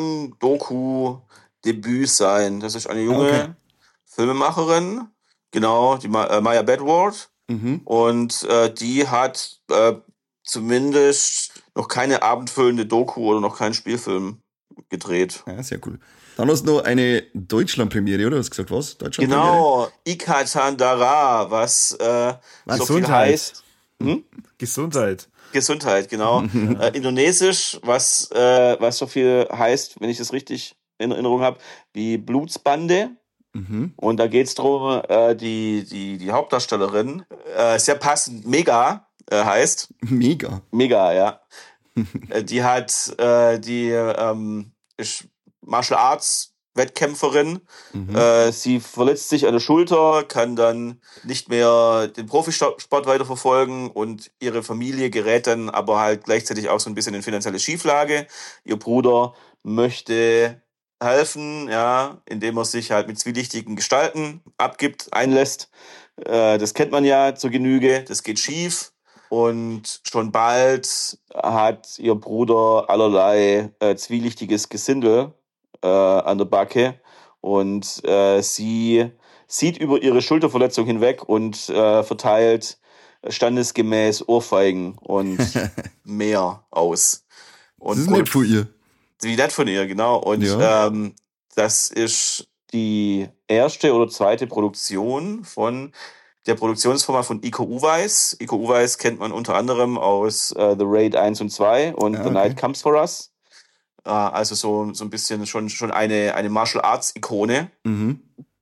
Lang-Doku-Debüt sein. Das ist eine junge Okay. Filmemacherin. Genau, die Ma äh, Maya Benward. Mhm. Und äh, die hat äh, zumindest noch keine abendfüllende Doku oder noch keinen Spielfilm gedreht. Ja, sehr cool. Dann hast du noch eine Deutschland-Premiere, oder? Hast du gesagt, was? Deutschland-Premiere? Genau, Ikatandara, was, äh, Was? so viel Gesundheit. heißt. Hm? Gesundheit. Gesundheit, genau. äh, Indonesisch, was, äh, was so viel heißt, wenn ich das richtig in Erinnerung habe, wie Blutsbande. Mhm. Und da geht's drum, äh, die, die, die Hauptdarstellerin, äh, sehr passend, Mega äh, heißt. Mega. Mega, ja. äh, die hat, äh, die ähm, ist Martial Arts Wettkämpferin. Mhm. Äh, sie verletzt sich an der Schulter, kann dann nicht mehr den Profisport weiterverfolgen und ihre Familie gerät dann aber halt gleichzeitig auch so ein bisschen in finanzielle Schieflage. Ihr Bruder möchte helfen, ja, indem er sich halt mit zwielichtigen Gestalten abgibt, einlässt. Äh, das kennt man ja zur Genüge. Das geht schief. Und schon bald hat ihr Bruder allerlei äh, zwielichtiges Gesindel äh, an der Backe. Und äh, sie sieht über ihre Schulterverletzung hinweg und äh, verteilt standesgemäß Ohrfeigen und mehr aus. Und Das ist nett von ihr. wie nett von ihr, genau. Und Ja. ähm, das ist die erste oder zweite Produktion von der Produktionsfirma von Iko Uweis. Iko Uweis kennt man unter anderem aus äh, The Raid eins und zwei und Ah, The okay. Night Comes for Us. Äh, also so, so ein bisschen schon, schon eine, eine Martial Arts Ikone. Mhm.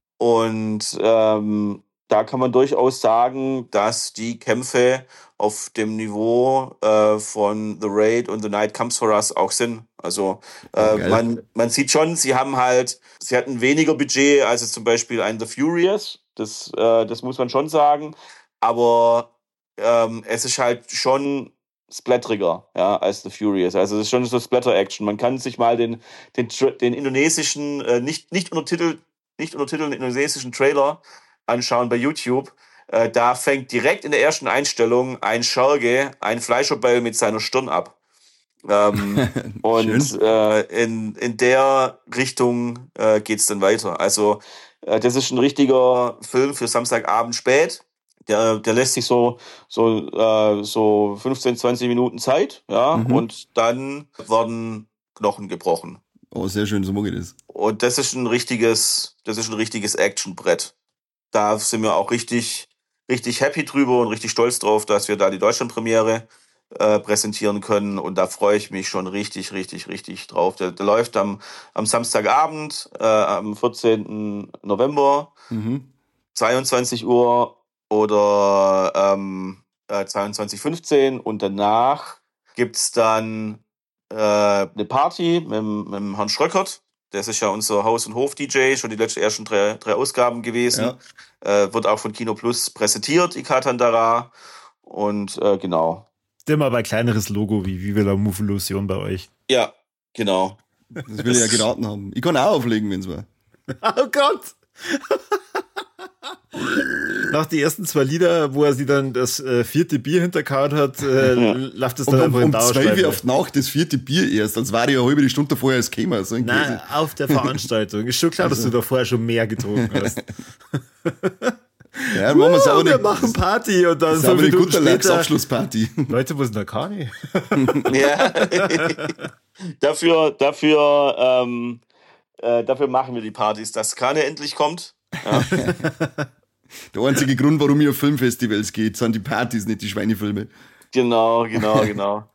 Und ähm, da kann man durchaus sagen, dass die Kämpfe auf dem Niveau äh, von The Raid und The Night Comes for Us auch sind. Also äh, Geil. man, man sieht schon, sie haben halt, sie hatten weniger Budget als jetzt zum Beispiel ein The Furious. Das, äh, das muss man schon sagen. Aber ähm, es ist halt schon splatteriger, ja, als The Furious. Also es ist schon so Splatter-Action. Man kann sich mal den, den, Tra- den indonesischen, äh, nicht, nicht untertitelt, nicht untertitelten indonesischen Trailer anschauen bei YouTube. Äh, da fängt direkt in der ersten Einstellung ein Scherge ein Fleischerball mit seiner Stirn ab. Ähm, und äh, in, in der Richtung äh, geht's dann weiter. Also äh, das ist ein richtiger Film für Samstagabend spät. Der, der lässt sich so, so, äh, so fünfzehn, zwanzig Minuten Zeit, ja, Mhm. und dann werden Knochen gebrochen. Oh, sehr schön, so mag ich das. Und das ist ein richtiges, das ist ein richtiges Actionbrett. Da sind wir auch richtig, richtig happy drüber und richtig stolz drauf, dass wir da die Deutschlandpremiere äh, präsentieren können. Und da freue ich mich schon richtig, richtig, richtig drauf. Der, der läuft am, am Samstagabend, äh, am vierzehnten November, Mhm. zweiundzwanzig Uhr oder ähm, äh, zweiundzwanzig Uhr fünfzehn. Und danach gibt's dann äh, eine Party mit, dem- mit dem Herrn Schröckert. Das ist ja unser Haus- und Hof-D J, schon die letzten ersten drei, drei Ausgaben gewesen. Äh, wird auch von Kino Plus präsentiert, Ikatandara. Und äh, genau. Immer bei kleineres Logo wie Viva la Movilusion bei euch. Ja, genau. Das will ich ja geraten haben. Ich kann auch auflegen, wenn es war. Oh Gott! Nach die ersten zwei Lieder, wo er sie dann das äh, vierte Bier hinterkaut hat, äh, Ja. läuft es Und dann um, einfach in um zwölf Uhr Dauerschleife. auf die Nacht das vierte Bier erst, als wäre ich eine halbe Stunde vorher als Kämmer. So ein Nein, Käse. auf der Veranstaltung. Ist schon klar, dass du da vorher schon mehr getrunken hast. Ja, dann machen wir es Oh, auch wir nicht. machen Party und dann Das ist aber fünf eine Minuten gute später. Abschlussparty. Leute, wo ist denn der Kani? Ja. dafür, dafür, ähm, äh, dafür machen wir die Partys, dass Kane endlich kommt. Ja. Der einzige Grund, warum ich auf Filmfestivals geht, sind die Partys, nicht die Schweinefilme. Genau, genau, genau.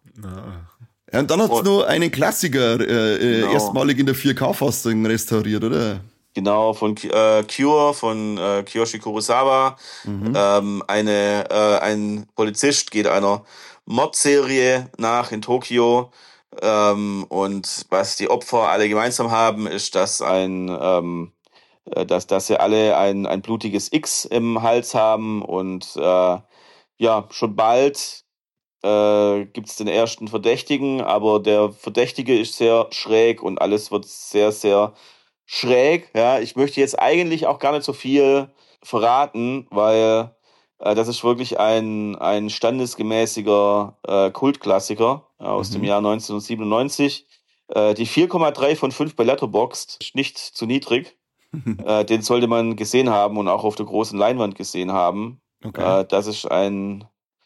Ja, und dann hat es Und- noch einen Klassiker äh, äh, Genau. erstmalig in der vier K-Fassung restauriert, oder? Genau, von äh, Cure, von äh, Kiyoshi Kurosawa. Ähm, eine, äh, ein Polizist geht einer Mordserie nach in Tokio. Ähm, und was die Opfer alle gemeinsam haben, ist, dass ein, ähm, äh, dass, dass sie alle ein, ein blutiges X im Hals haben. Und äh, ja, schon bald äh, gibt es den ersten Verdächtigen, aber der Verdächtige ist sehr schräg und alles wird sehr, sehr schräg. Ja, ich möchte jetzt eigentlich auch gar nicht so viel verraten, weil äh, das ist wirklich ein, ein standesgemäßiger äh, Kultklassiker äh, aus Mhm. dem Jahr neunzehnhundertsiebenundneunzig. Äh, die vier Komma drei von fünf bei Letterboxd ist nicht zu niedrig. äh, den sollte man gesehen haben und auch auf der großen Leinwand gesehen haben. Okay. Äh, das ist ein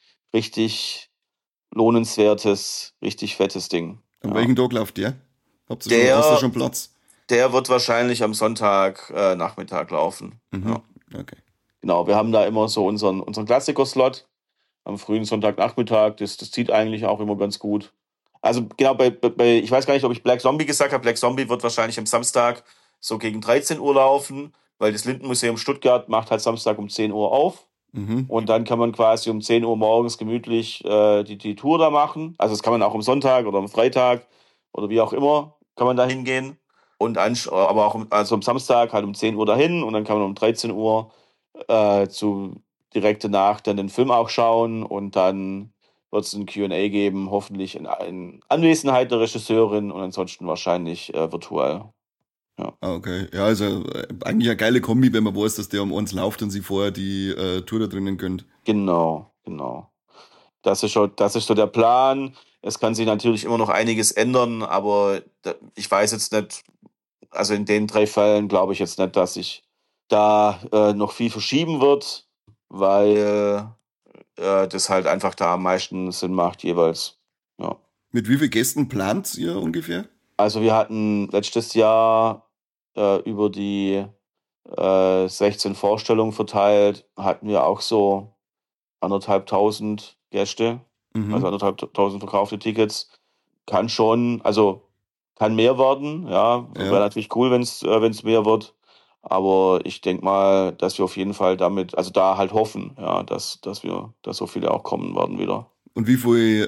richtig lohnenswertes, richtig fettes Ding. An Ja. welchem Tag läuft der? Habt ihr Der- schon, hast du schon Platz? Der wird wahrscheinlich am Sonntag äh, Nachmittag laufen. Mhm. Ja. Okay. Genau, wir haben da immer so unseren, unseren Klassiker-Slot am frühen Sonntagnachmittag. Das, das zieht eigentlich auch immer ganz gut. Also genau, bei, bei, ich weiß gar nicht, ob ich Black Zombie gesagt habe. Black Zombie wird wahrscheinlich am Samstag so gegen dreizehn Uhr laufen, weil das Lindenmuseum Stuttgart macht halt Samstag um zehn Uhr auf. Mhm. Und dann kann man quasi um zehn Uhr morgens gemütlich äh, die, die Tour da machen. Also das kann man auch am Sonntag oder am Freitag oder wie auch immer, kann man da hingehen. Und ansch- aber auch um, also am Samstag halt um zehn Uhr dahin und dann kann man um dreizehn Uhr äh, zu direkt danach dann den Film auch schauen und dann wird es ein Q and A geben, hoffentlich in, in Anwesenheit der Regisseurin und ansonsten wahrscheinlich äh, virtuell. Ah, okay. Ja, also äh, eigentlich eine geile Kombi, wenn man weiß, dass der um uns läuft und sie vorher die äh, Tour da drinnen könnt. Genau, genau. Das ist, schon, das ist so der Plan. Es kann sich natürlich immer noch einiges ändern, aber da, ich weiß jetzt nicht, also in den drei Fällen glaube ich jetzt nicht, dass sich da äh, noch viel verschieben wird, weil äh, das halt einfach da am meisten Sinn macht jeweils. Ja. Mit wie vielen Gästen plant ihr ungefähr? Also wir hatten letztes Jahr äh, über die äh, sechzehn Vorstellungen verteilt, hatten wir auch so anderthalbtausend Gäste. Mhm. Also anderthalbtausend verkaufte Tickets. Kann schon, also kann mehr werden, ja. Ja. Wäre natürlich cool, wenn es äh, wenn's mehr wird. Aber ich denke mal, dass wir auf jeden Fall damit, also da halt hoffen, ja, dass, dass wir, dass so viele auch kommen werden wieder. Und wie viele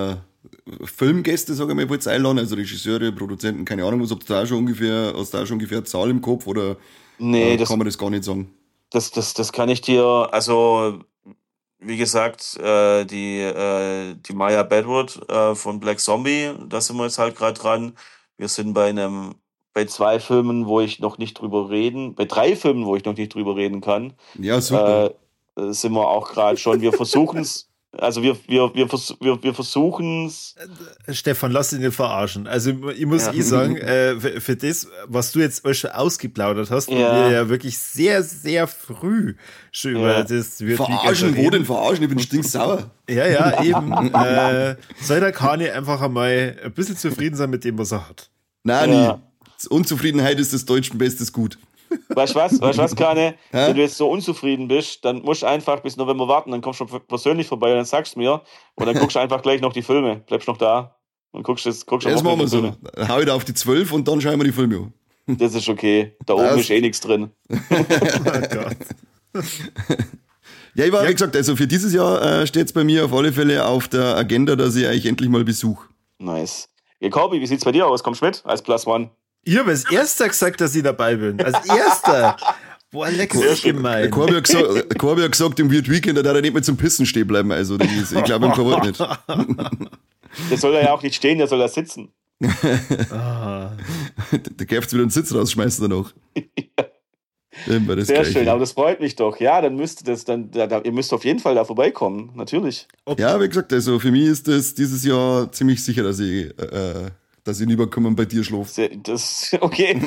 äh, Filmgäste, sag ich mal, wollt ihr einladen? Also Regisseure, Produzenten, keine Ahnung, was habt ihr da schon ungefähr, hast du da schon ungefähr eine Zahl im Kopf oder Nee, äh, das, kann man das gar nicht sagen? das, das, das kann ich dir, also wie gesagt, äh, die, äh, die Maya Bedwood äh, von Black Zombie, da sind wir jetzt halt gerade dran. Wir sind bei einem, bei zwei Filmen, wo ich noch nicht drüber reden, bei drei Filmen, wo ich noch nicht drüber reden kann, Ja, super. äh, sind wir auch gerade schon. Wir versuchen es, Also wir, wir, wir, vers wir, wir versuchen es. Stefan, lass dich nicht verarschen. Also ich muss ja. eh sagen, äh, für, für das, was du jetzt schon ausgeplaudert hast, ja. wir ja wirklich sehr, sehr früh schon ja. über das wird Verarschen, wo denn verarschen? Ich bin stinksauer. Ja, ja, eben. äh, soll der Kani einfach einmal ein bisschen zufrieden sein mit dem, was er hat. Nein, ja. nie. Unzufriedenheit ist des Deutschen bestes Gut. Weißt du was, weißt du was, Kane? Wenn du jetzt so unzufrieden bist, dann musst du einfach bis November warten, dann kommst du persönlich vorbei und dann sagst du mir und dann guckst du einfach gleich noch die Filme. Bleibst noch da und guckst das guckst das machen wir so. Hau wieder auf die zwölf und dann schauen wir die Filme an. Das ist okay. Da oben das ist eh nichts drin. Oh Gott. Ja, ich war, ja. wie gesagt, also für dieses Jahr äh, steht es bei mir auf alle Fälle auf der Agenda, dass ich euch endlich mal besuche. Nice. Ja, Corby, wie sieht's bei dir aus? Kommst du mit als Plus One? Ich habe als Erster gesagt, dass ich dabei bin. Als Erster. Boah, lecker, das ist gemein. Corby hat gesagt, Corby hat gesagt im Weird Weekend, da darf er nicht mehr zum Pissen stehen bleiben. Also, das ist, ich glaube, im Corby nicht. Der soll ja auch nicht stehen, der soll da sitzen. Da darfst du wieder einen Sitz rausschmeißen danach. Ja. Immer das Sehr Gleiche. Schön, aber das freut mich doch. Ja, dann müsst das, dann, da, da, ihr müsst auf jeden Fall da vorbeikommen, natürlich. Ja, wie gesagt, also für mich ist das dieses Jahr ziemlich sicher, dass ich, äh, dass ich rüberkomme und bei dir schlafe. Das, okay.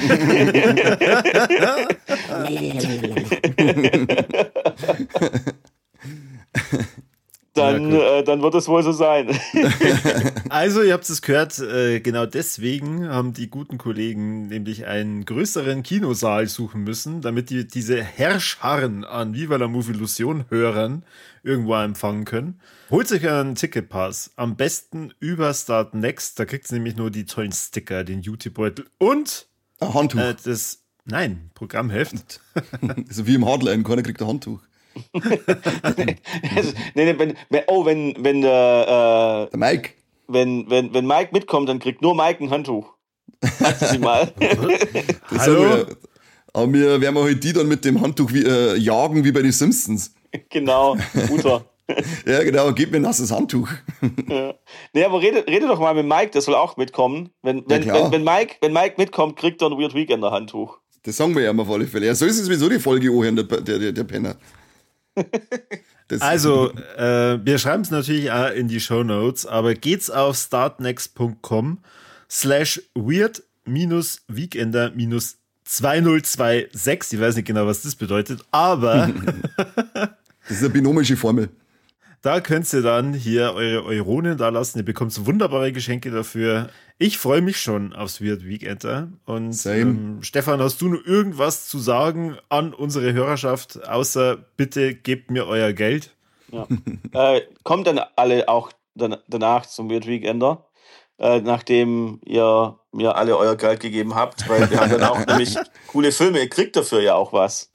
Dann, ja, äh, dann wird es wohl so sein. Also, ihr habt es gehört, äh, genau deswegen haben die guten Kollegen nämlich einen größeren Kinosaal suchen müssen, damit die diese Herrscharren an Viva la Movilusion-Hörern irgendwo empfangen können. Holt euch einen Ticketpass. Am besten über Start Next. Da kriegt ihr nämlich nur die tollen Sticker, den Jutebeutel und ein Handtuch. Äh, das, nein, Programmheft. Also wie im Hardline, keiner kriegt ein Handtuch. nee, nee, wenn, wenn, oh, wenn, wenn der, äh, der Mike. Wenn, wenn, wenn Mike mitkommt, dann kriegt nur Mike ein Handtuch. Sagst du sie mal. Das Hallo? Wir, aber wir werden wir heute die dann mit dem Handtuch wie, äh, jagen wie bei den Simpsons. Genau, guter. Ja, genau, gib mir ein nasses Handtuch. Ja. Nee, aber rede, rede doch mal mit Mike, der soll auch mitkommen. Wenn, wenn, ja, wenn, wenn, Mike, wenn Mike mitkommt, kriegt er ein Weird Weekender Handtuch. Das sagen wir ja mal auf alle Fälle. Ja, so ist es sowieso die Folge anhören, der, der, der, der Penner. Das also, äh, wir schreiben es natürlich auch in die Shownotes, aber geht's auf startnext punkt com slash weird minus weekender minus zweitausendzweiundzwanzig. Ich weiß nicht genau, was das bedeutet, aber das ist eine binomische Formel. Da könnt ihr dann hier eure Euronen da lassen. Ihr bekommt wunderbare Geschenke dafür. Ich freue mich schon aufs Weird Weekender. Und ähm, Stefan, hast du noch irgendwas zu sagen an unsere Hörerschaft, außer bitte gebt mir euer Geld? Ja. äh, kommt dann alle auch dann, danach zum Weird Weekender, äh, nachdem ihr mir alle euer Geld gegeben habt, weil wir haben dann auch nämlich coole Filme. Ihr kriegt dafür ja auch was.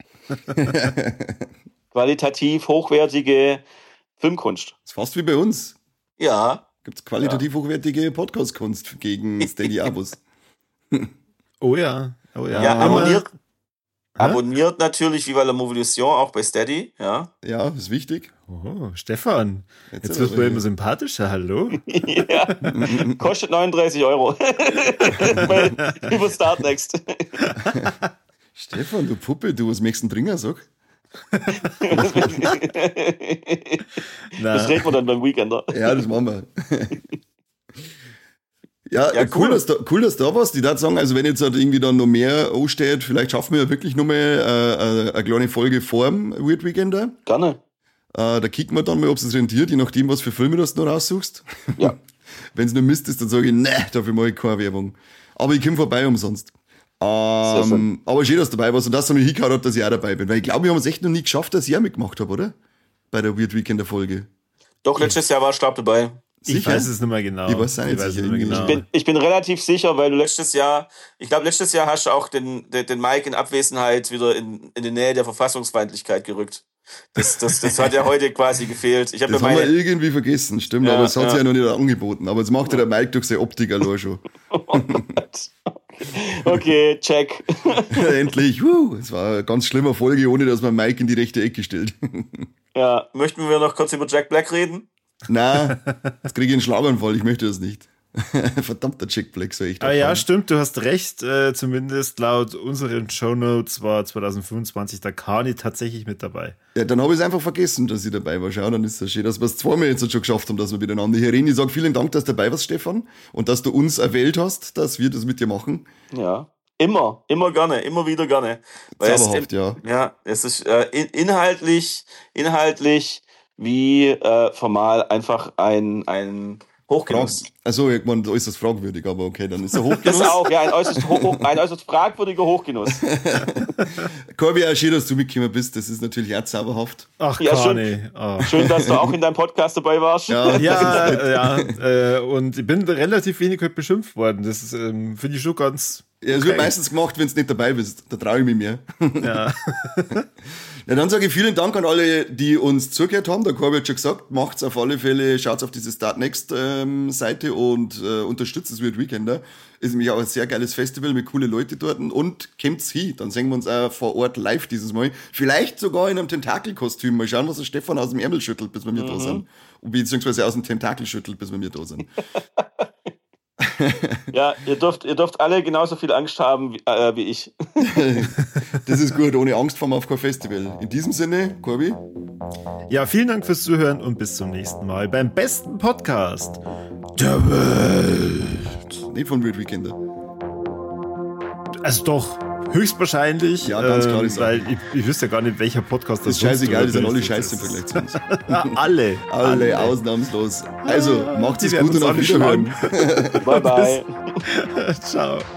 Qualitativ hochwertige Filmkunst. Das ist fast wie bei uns. Ja. Gibt es qualitativ ja. hochwertige Podcast-Kunst gegen Steady-Abos. Oh ja. Oh ja. Ja, abonniert, abonniert natürlich Viva la Movilusion auch bei Steady. Ja, ja, ist wichtig. Oh, Stefan. Jetzt, jetzt wirst du immer sympathischer. Hallo? Ja. Kostet neununddreißig Euro. Über Startnext. Stefan, du Puppe, du, was möchtest du denn trinken, sag? Das reden wir dann beim Weekender. Ja, das machen wir. Ja, ja cool, cool, dass da, cool, dass da was. Die da sagen, also wenn jetzt halt irgendwie dann noch mehr ansteht, vielleicht schaffen wir ja wirklich noch mal äh, eine kleine Folge vor dem Weird Weekender. Gerne. Äh, da kicken wir dann mal, ob es rentiert, je nachdem, was für Filme du noch raussuchst. Ja. Wenn es nur Mist ist, dann sage ich, ne, dafür mache ich keine Werbung. Aber ich komme vorbei umsonst. Ähm, aber schön, dass du dabei warst und dass du mich hingehauen hast, dass ich auch dabei bin. Weil ich glaube, wir haben es echt noch nie geschafft, dass ich auch mitgemacht habe, oder? Bei der Weird Weekender Folge. Doch, letztes Jahr war ich dabei. Sicher? Ich weiß es nicht mehr genau. Ich weiß, ich weiß es nicht mehr genau. Ich bin, ich bin relativ sicher, weil du letztes Jahr, ich glaube, letztes Jahr hast du auch den, den, den Mike in Abwesenheit wieder in, in die Nähe der Verfassungsfeindlichkeit gerückt. Das, das, das hat ja heute quasi gefehlt. Ich hab das mir meine... haben wir irgendwie vergessen, stimmt, ja, aber es hat ja. sich ja noch nicht angeboten. Aber jetzt macht ja der Mike durch seine Optik allein schon. Oh Gott. Okay, check. Endlich, wuh, es war eine ganz schlimme Folge, ohne dass man Mike in die rechte Ecke stellt. Ja, möchten wir noch kurz über Jack Black reden? Nein, jetzt kriege ich einen Schlaganfall, ich möchte das nicht. Verdammter Jack Black, so echt. Ah ja, stimmt, du hast recht. Äh, zumindest laut unseren Shownotes war zwanzig fünfundzwanzig der Kani tatsächlich mit dabei. Ja, dann habe ich es einfach vergessen, dass ich dabei war. Schau, dann ist das schön, dass wir es zweimal jetzt schon geschafft haben, dass wir miteinander hier reden. Ich sage vielen Dank, dass du dabei warst, Stefan, und dass du uns erwählt hast, dass wir das mit dir machen. Ja, immer, immer gerne, immer wieder gerne. Weil Zauberhaft, es, ja. Ja, es ist äh, in, inhaltlich, inhaltlich wie äh, formal einfach ein, ein Hochgenuss. Also, ich meine, äußerst fragwürdig, aber okay, dann ist er Hochgenuss. Das auch, ja, ein äußerst, hoch, ein äußerst fragwürdiger Hochgenuss. Corby, auch schön, dass du mitgekommen bist. Das ist natürlich auch zauberhaft. Ach, ja, Kani. schön, Oh. schön, dass du auch in deinem Podcast dabei warst. Ja, Ja, ja, äh, und ich bin relativ wenig heute beschimpft worden. Das ist, ähm, finde ich schon ganz. Ja, es okay. wird meistens gemacht, wenn du nicht dabei bist. Da traue ich mich mehr. Ja. Ja, dann sage ich vielen Dank an alle, die uns zugehört haben. Der Corby hat schon gesagt, macht's auf alle Fälle, schaut's auf diese Start Next ähm, Seite und äh, unterstützt das Weird Weekender. Ist nämlich auch ein sehr geiles Festival mit coole Leute dort und kommt's hin. Dann sehen wir uns auch vor Ort live dieses Mal. Vielleicht sogar in einem Tentakelkostüm. Mal schauen, was der Stefan aus dem Ärmel schüttelt, bis wir mir mhm. da sind. Beziehungsweise aus dem Tentakel schüttelt, bis wir mir da sind. Ja, ihr dürft, ihr dürft alle genauso viel Angst haben wie, äh, wie ich. Das ist gut, ohne Angst fahren wir auf kein Festival. In diesem Sinne, Corby. Ja, vielen Dank fürs Zuhören und bis zum nächsten Mal beim besten Podcast der Welt. Nicht von Weird Weekender. Also doch, höchstwahrscheinlich. Ja, ganz klar. Ähm, weil ich, ich wüsste ja gar nicht, welcher Podcast das ist. Das ist scheißegal, die sind alle ist. scheiße im Vergleich zu uns. alle, alle. Alle, ausnahmslos. Also, macht es gut und auf Wiederhören. Bye, bye. Ciao.